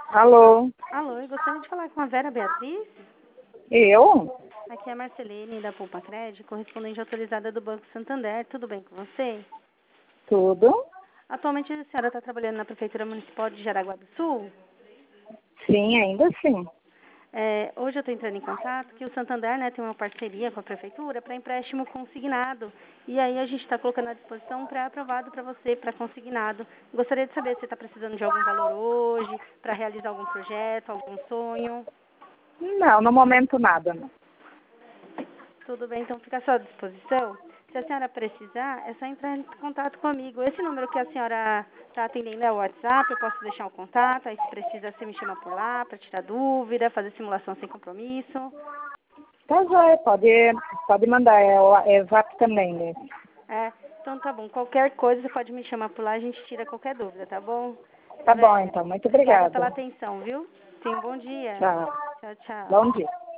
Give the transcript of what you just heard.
Alô? Alô, eu gostaria de falar com a Vera Beatriz. Eu? Aqui é a Marcelene da Poupa Crédito, correspondente autorizada do Banco Santander. Tudo bem com você? Tudo? Atualmente a senhora está trabalhando na Prefeitura Municipal de Jaraguá do Sul? Sim, ainda sim. Hoje eu estou entrando em contato que o Santander, tem uma parceria com a Prefeitura para empréstimo consignado. E aí a gente está colocando à disposição um pré-aprovado para você, para consignado. Gostaria de saber se você está precisando de algum valor hoje, para realizar algum projeto, algum sonho. Não, no momento nada. Não. Tudo bem, então fica à sua disposição. Se a senhora precisar, é só entrar em contato comigo. Esse número que a senhora está atendendo é o WhatsApp, eu posso deixar um contato, aí se precisa você me chama por lá para tirar dúvida, fazer simulação sem compromisso. Tá joia, pode mandar, é Zap também, né? Então tá bom, qualquer coisa você pode me chamar por lá, a gente tira qualquer dúvida, tá bom? Tá bom, então, muito Obrigada obrigada. pela atenção, viu? Tenha um bom dia. Tchau. Tchau, tchau. Bom dia.